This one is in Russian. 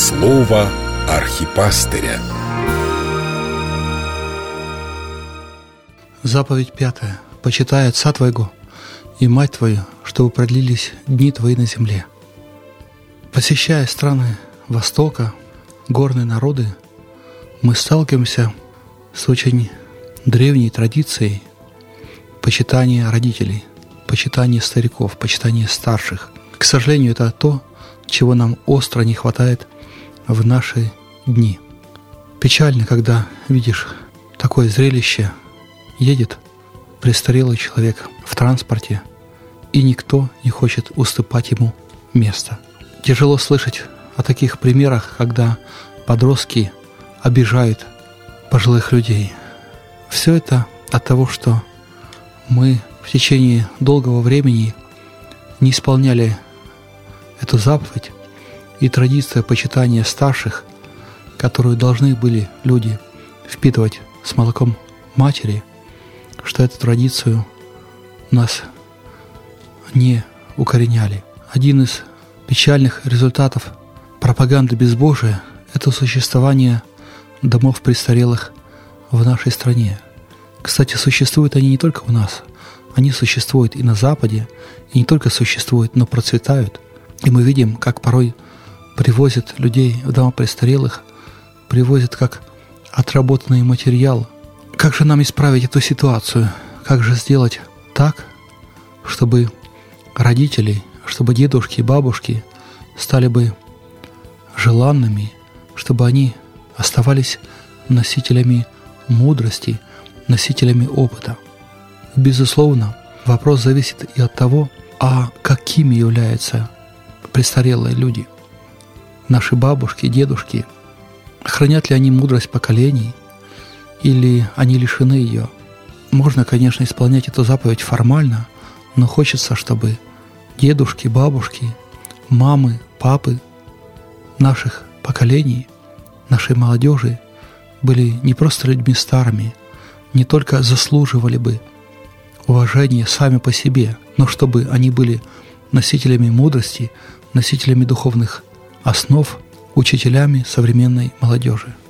Слово архипастыря. Заповедь 5. Почитай отца твоего и мать твою, чтобы продлились дни твои на земле. Посещая страны Востока, горные народы, мы сталкиваемся с очень древней традицией почитания родителей, почитания стариков, почитания старших. К сожалению, это то, чего нам остро не хватает в наши дни. Печально, когда видишь такое зрелище. Едет престарелый человек в транспорте, и никто не хочет уступать ему место. Тяжело слышать о таких примерах, когда подростки обижают пожилых людей. Все это от того, что мы в течение долгого времени не исполняли эту заповедь и традицию почитания старших, которую должны были люди впитывать с молоком матери, что эту традицию нас не укореняли. Один из печальных результатов пропаганды безбожия – это существование домов престарелых в нашей стране. Кстати, существуют они не только у нас, они существуют и на Западе, и не только существуют, но процветают. И мы видим, как порой привозят людей в дома престарелых, привозят как отработанный материал. Как же нам исправить эту ситуацию? Как же сделать так, чтобы родители, чтобы дедушки и бабушки стали бы желанными, чтобы они оставались носителями мудрости, носителями опыта? Безусловно, вопрос зависит и от того, а какими являются престарелые люди. Наши бабушки, дедушки, хранят ли они мудрость поколений, или они лишены ее? Можно, конечно, исполнять эту заповедь формально, но хочется, чтобы дедушки, бабушки, мамы, папы наших поколений, нашей молодежи были не просто людьми старыми, не только заслуживали бы уважения сами по себе, но чтобы они были носителями мудрости, носителями духовных основ, учителями современной молодежи.